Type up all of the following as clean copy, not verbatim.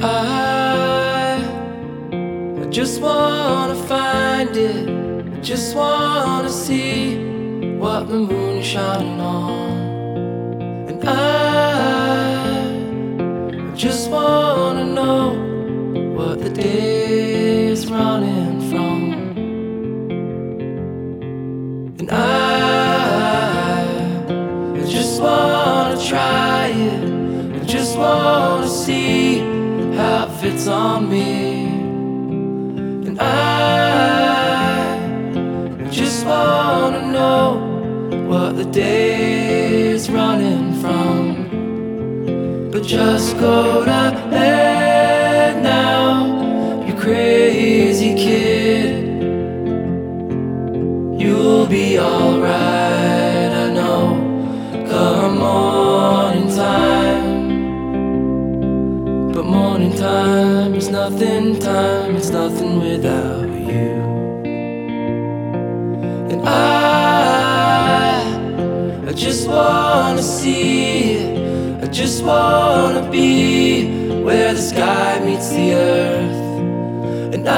I just wanna find it. I just wanna see what the moon is shining on. And I just wanna know what the day is running from. And I just wanna try it. I just wanna see how it fits on me. And I just wanna know what the day is running from. But just go to bed now, you crazy kid. You'll be alright, I know, come morning time. But morning time is nothing time, it's nothing without you. And I just wanna see it. I just wanna be where the sky meets the earth. And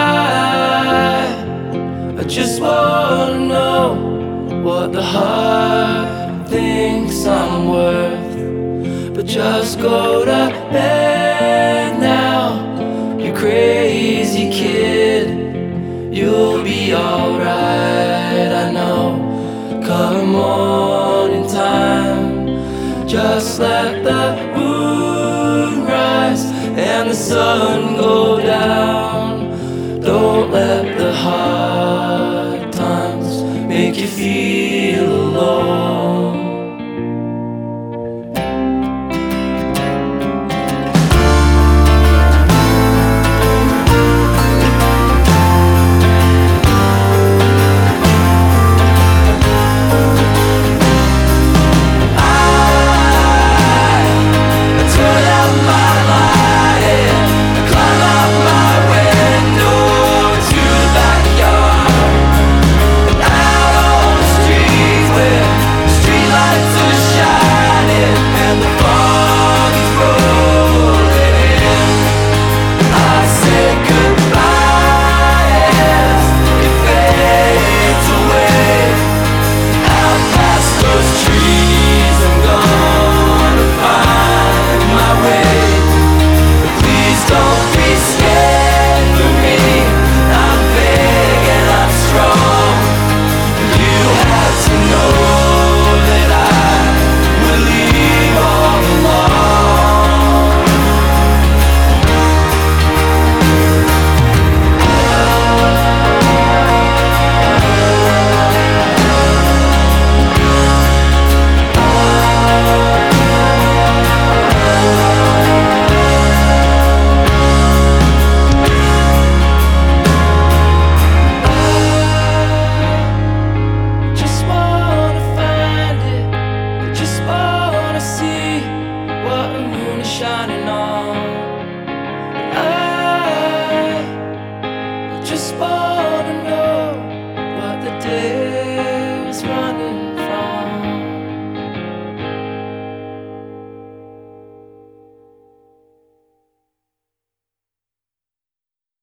I just wanna know what the heart thinks I'm worth. But just go to bed now, you crazy kid. You'll be alright, I know, come morning time. Just let the moon rise and the sun go down. Don't let the hard times make you feel alone.